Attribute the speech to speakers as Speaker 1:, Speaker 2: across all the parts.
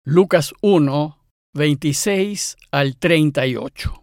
Speaker 1: Lucas 1, 26 al 38.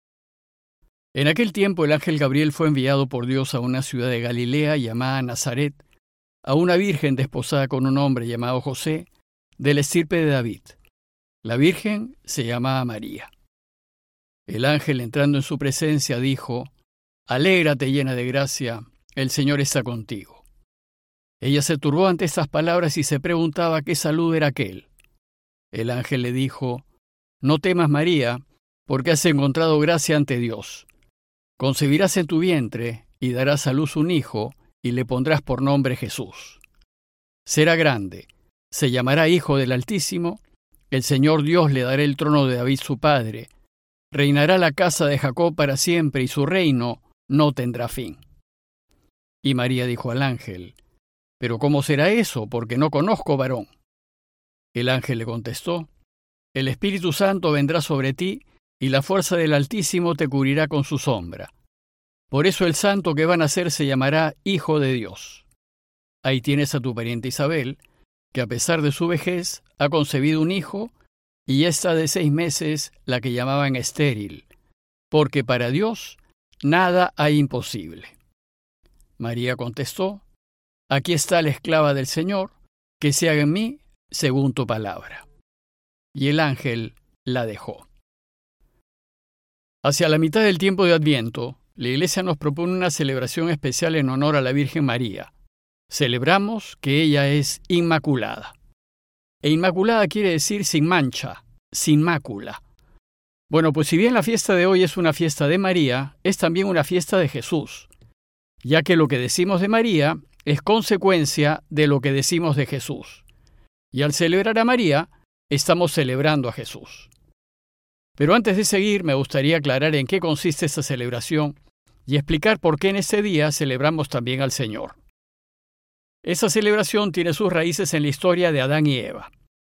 Speaker 1: En aquel tiempo el ángel Gabriel fue enviado por Dios a una ciudad de Galilea llamada Nazaret, a una virgen desposada con un hombre llamado José, de la estirpe de David. La virgen se llamaba María. El ángel, entrando en su presencia, dijo: «Alégrate, llena de gracia, el Señor está contigo». Ella se turbó ante estas palabras y se preguntaba qué salud era aquel. El ángel le dijo: «No temas, María, porque has encontrado gracia ante Dios. Concebirás en tu vientre y darás a luz un hijo, y le pondrás por nombre Jesús. Será grande, se llamará Hijo del Altísimo, el Señor Dios le dará el trono de David su padre, reinará la casa de Jacob para siempre, y su reino no tendrá fin». Y María dijo al ángel: «¿Pero cómo será eso? Porque no conozco varón». El ángel le contestó: «El Espíritu Santo vendrá sobre ti, y la fuerza del Altísimo te cubrirá con su sombra. Por eso el santo que va a nacer se llamará Hijo de Dios. Ahí tienes a tu pariente Isabel, que a pesar de su vejez ha concebido un hijo, y está de 6 meses la que llamaban estéril, porque para Dios nada hay imposible». María contestó: «Aquí está la esclava del Señor, que se haga en mí según tu palabra». Y el ángel la dejó. Hacia la mitad del tiempo de Adviento, la Iglesia nos propone una celebración especial en honor a la Virgen María. Celebramos que ella es inmaculada. E inmaculada quiere decir sin mancha, sin mácula. Bueno, pues si bien la fiesta de hoy es una fiesta de María, es también una fiesta de Jesús, ya que lo que decimos de María es consecuencia de lo que decimos de Jesús. Y al celebrar a María, estamos celebrando a Jesús. Pero antes de seguir, me gustaría aclarar en qué consiste esta celebración y explicar por qué en este día celebramos también al Señor. Esa celebración tiene sus raíces en la historia de Adán y Eva.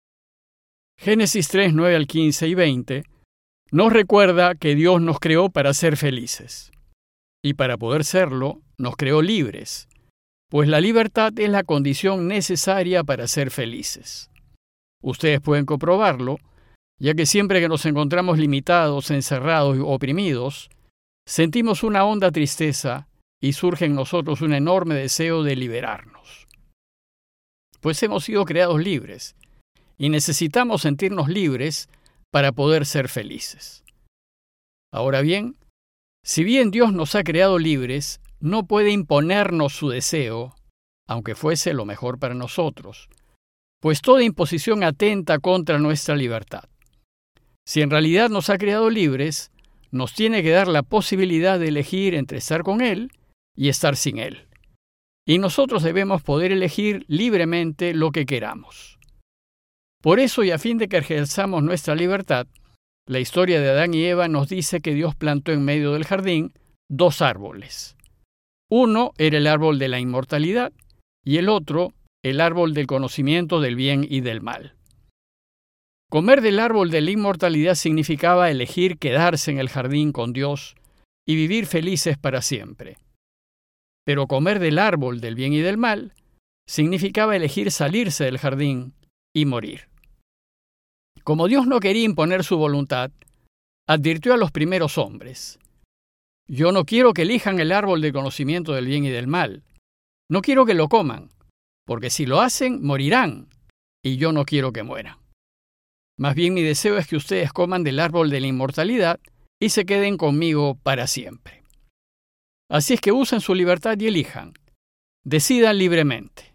Speaker 1: Génesis 3, 9 al 15 y 20 nos recuerda que Dios nos creó para ser felices. Y para poder serlo, nos creó libres, pues la libertad es la condición necesaria para ser felices. Ustedes pueden comprobarlo, ya que siempre que nos encontramos limitados, encerrados o oprimidos, sentimos una honda tristeza y surge en nosotros un enorme deseo de liberarnos. Pues hemos sido creados libres y necesitamos sentirnos libres para poder ser felices. Ahora bien, si bien Dios nos ha creado libres, no puede imponernos su deseo, aunque fuese lo mejor para nosotros, pues toda imposición atenta contra nuestra libertad. Si en realidad nos ha creado libres, nos tiene que dar la posibilidad de elegir entre estar con Él y estar sin Él. Y nosotros debemos poder elegir libremente lo que queramos. Por eso, y a fin de que ejerzamos nuestra libertad, la historia de Adán y Eva nos dice que Dios plantó en medio del jardín 2 árboles. Uno era el árbol de la inmortalidad y el otro el árbol del conocimiento del bien y del mal. Comer del árbol de la inmortalidad significaba elegir quedarse en el jardín con Dios y vivir felices para siempre. Pero comer del árbol del bien y del mal significaba elegir salirse del jardín y morir. Como Dios no quería imponer su voluntad, advirtió a los primeros hombres: «Yo no quiero que elijan el árbol del conocimiento del bien y del mal. No quiero que lo coman, porque si lo hacen, morirán, y yo no quiero que mueran. Más bien mi deseo es que ustedes coman del árbol de la inmortalidad y se queden conmigo para siempre». Así es que usen su libertad y elijan. Decidan libremente.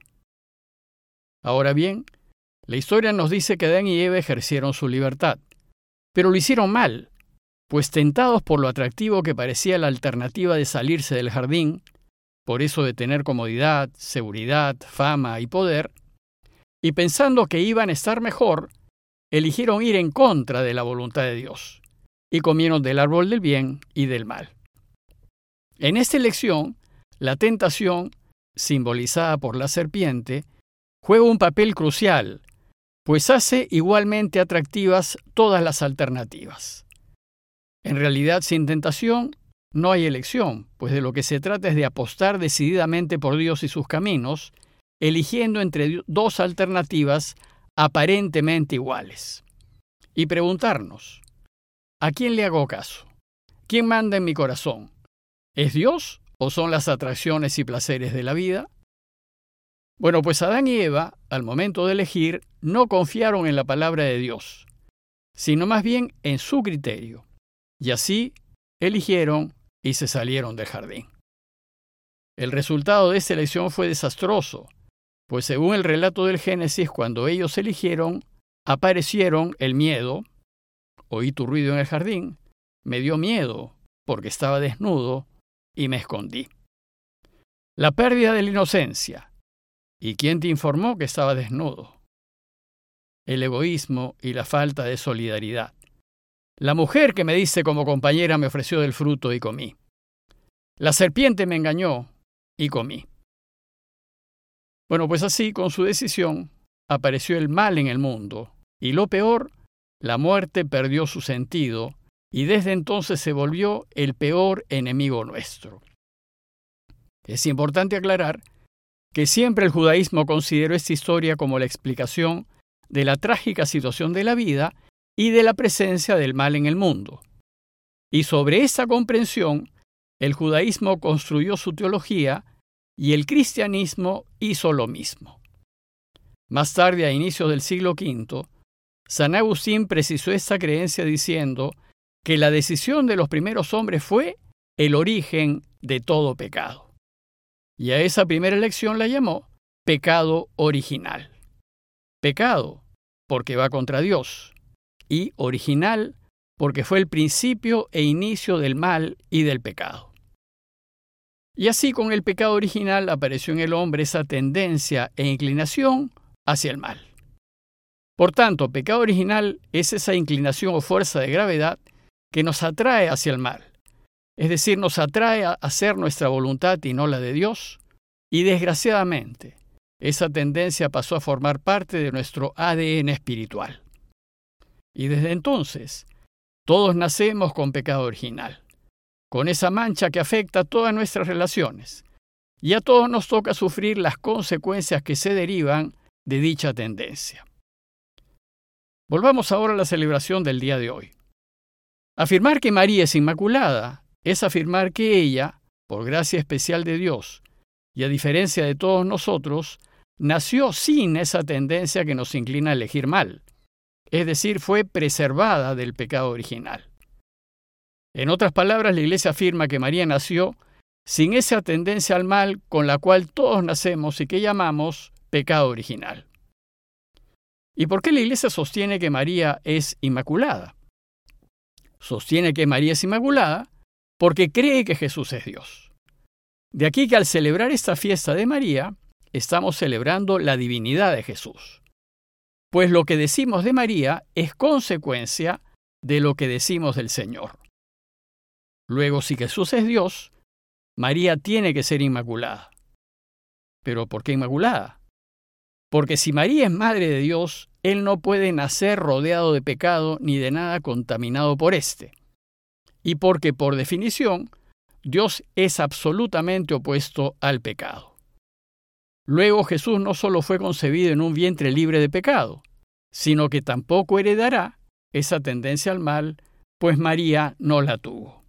Speaker 1: Ahora bien, la historia nos dice que Adán y Eva ejercieron su libertad, pero lo hicieron mal, pues tentados por lo atractivo que parecía la alternativa de salirse del jardín, por eso de tener comodidad, seguridad, fama y poder, y pensando que iban a estar mejor, eligieron ir en contra de la voluntad de Dios, y comieron del árbol del bien y del mal. En esta elección, la tentación, simbolizada por la serpiente, juega un papel crucial, pues hace igualmente atractivas todas las alternativas. En realidad, sin tentación, no hay elección, pues de lo que se trata es de apostar decididamente por Dios y sus caminos, eligiendo entre 2 alternativas aparentemente iguales. Y preguntarnos, ¿a quién le hago caso? ¿Quién manda en mi corazón? ¿Es Dios o son las atracciones y placeres de la vida? Bueno, pues Adán y Eva, al momento de elegir, no confiaron en la palabra de Dios, sino más bien en su criterio. Y así eligieron y se salieron del jardín. El resultado de esta elección fue desastroso, pues según el relato del Génesis, cuando ellos eligieron, aparecieron el miedo. Oí tu ruido en el jardín, me dio miedo porque estaba desnudo y me escondí. La pérdida de la inocencia. ¿Y quién te informó que estaba desnudo? El egoísmo y la falta de solidaridad. La mujer que me diste como compañera me ofreció del fruto y comí. La serpiente me engañó y comí. Bueno, pues así, con su decisión, apareció el mal en el mundo, y lo peor, la muerte perdió su sentido, y desde entonces se volvió el peor enemigo nuestro. Es importante aclarar que siempre el judaísmo consideró esta historia como la explicación de la trágica situación de la vida y de la presencia del mal en el mundo. Y sobre esa comprensión, el judaísmo construyó su teología y el cristianismo hizo lo mismo. Más tarde, a inicios del siglo V, San Agustín precisó esta creencia diciendo que la decisión de los primeros hombres fue el origen de todo pecado. Y a esa primera elección la llamó pecado original. Pecado, porque va contra Dios, y original, porque fue el principio e inicio del mal y del pecado. Y así con el pecado original apareció en el hombre esa tendencia e inclinación hacia el mal. Por tanto, pecado original es esa inclinación o fuerza de gravedad que nos atrae hacia el mal, es decir, nos atrae a hacer nuestra voluntad y no la de Dios, y desgraciadamente, esa tendencia pasó a formar parte de nuestro ADN espiritual. Y desde entonces, todos nacemos con pecado original, con esa mancha que afecta a todas nuestras relaciones, y a todos nos toca sufrir las consecuencias que se derivan de dicha tendencia. Volvamos ahora a la celebración del día de hoy. Afirmar que María es inmaculada es afirmar que ella, por gracia especial de Dios, y a diferencia de todos nosotros, nació sin esa tendencia que nos inclina a elegir mal, es decir, fue preservada del pecado original. En otras palabras, la Iglesia afirma que María nació sin esa tendencia al mal con la cual todos nacemos y que llamamos pecado original. ¿Y por qué la Iglesia sostiene que María es inmaculada? Sostiene que María es inmaculada porque cree que Jesús es Dios. De aquí que al celebrar esta fiesta de María, estamos celebrando la divinidad de Jesús. Pues lo que decimos de María es consecuencia de lo que decimos del Señor. Luego, si Jesús es Dios, María tiene que ser inmaculada. ¿Pero por qué inmaculada? Porque si María es madre de Dios, Él no puede nacer rodeado de pecado ni de nada contaminado por éste. Y porque, por definición, Dios es absolutamente opuesto al pecado. Luego Jesús no solo fue concebido en un vientre libre de pecado, sino que tampoco heredará esa tendencia al mal, pues María no la tuvo.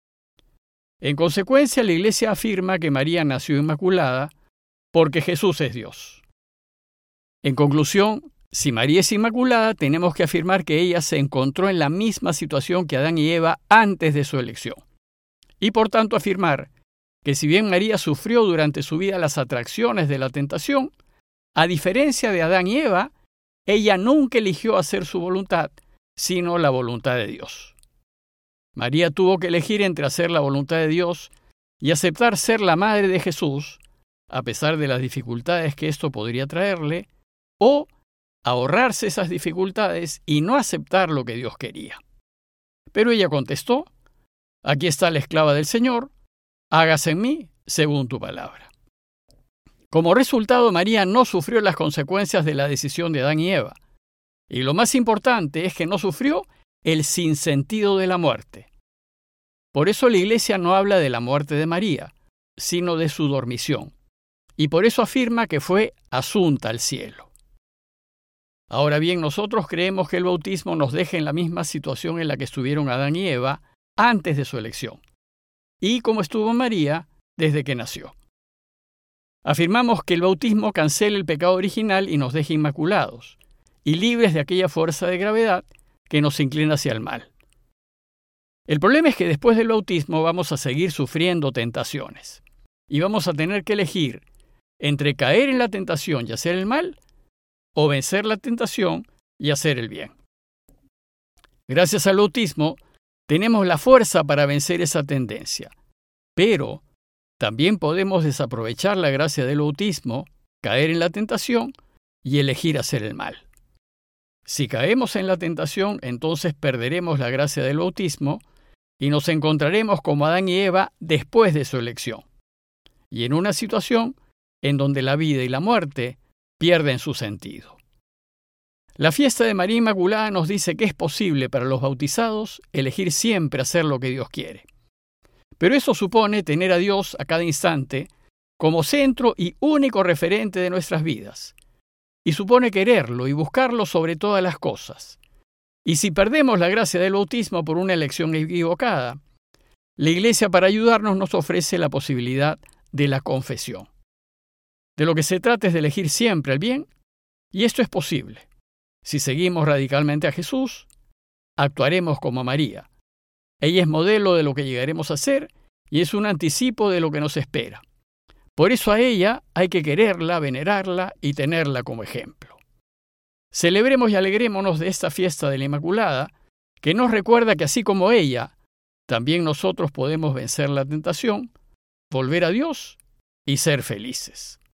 Speaker 1: En consecuencia, la Iglesia afirma que María nació inmaculada porque Jesús es Dios. En conclusión, si María es inmaculada, tenemos que afirmar que ella se encontró en la misma situación que Adán y Eva antes de su elección. Y por tanto afirmar que si bien María sufrió durante su vida las atracciones de la tentación, a diferencia de Adán y Eva, ella nunca eligió hacer su voluntad, sino la voluntad de Dios. María tuvo que elegir entre hacer la voluntad de Dios y aceptar ser la madre de Jesús, a pesar de las dificultades que esto podría traerle, o ahorrarse esas dificultades y no aceptar lo que Dios quería. Pero ella contestó: «Aquí está la esclava del Señor, hágase en mí según tu palabra». Como resultado, María no sufrió las consecuencias de la decisión de Adán y Eva. Y lo más importante es que no sufrió el sinsentido de la muerte. Por eso la Iglesia no habla de la muerte de María, sino de su dormición. Y por eso afirma que fue asunta al cielo. Ahora bien, nosotros creemos que el bautismo nos deja en la misma situación en la que estuvieron Adán y Eva antes de su elección, y como estuvo María desde que nació. Afirmamos que el bautismo cancela el pecado original y nos deja inmaculados, y libres de aquella fuerza de gravedad que nos inclina hacia el mal. El problema es que después del bautismo vamos a seguir sufriendo tentaciones, y vamos a tener que elegir entre caer en la tentación y hacer el mal, o vencer la tentación y hacer el bien. Gracias al bautismo, tenemos la fuerza para vencer esa tendencia, pero también podemos desaprovechar la gracia del bautismo, caer en la tentación y elegir hacer el mal. Si caemos en la tentación, entonces perderemos la gracia del bautismo y nos encontraremos como Adán y Eva después de su elección, y en una situación en donde la vida y la muerte pierden su sentido. La fiesta de María Inmaculada nos dice que es posible para los bautizados elegir siempre hacer lo que Dios quiere. Pero eso supone tener a Dios a cada instante como centro y único referente de nuestras vidas. Y supone quererlo y buscarlo sobre todas las cosas. Y si perdemos la gracia del bautismo por una elección equivocada, la Iglesia para ayudarnos nos ofrece la posibilidad de la confesión. De lo que se trata es de elegir siempre el bien, y esto es posible. Si seguimos radicalmente a Jesús, actuaremos como María. Ella es modelo de lo que llegaremos a ser y es un anticipo de lo que nos espera. Por eso a ella hay que quererla, venerarla y tenerla como ejemplo. Celebremos y alegrémonos de esta fiesta de la Inmaculada, que nos recuerda que así como ella, también nosotros podemos vencer la tentación, volver a Dios y ser felices.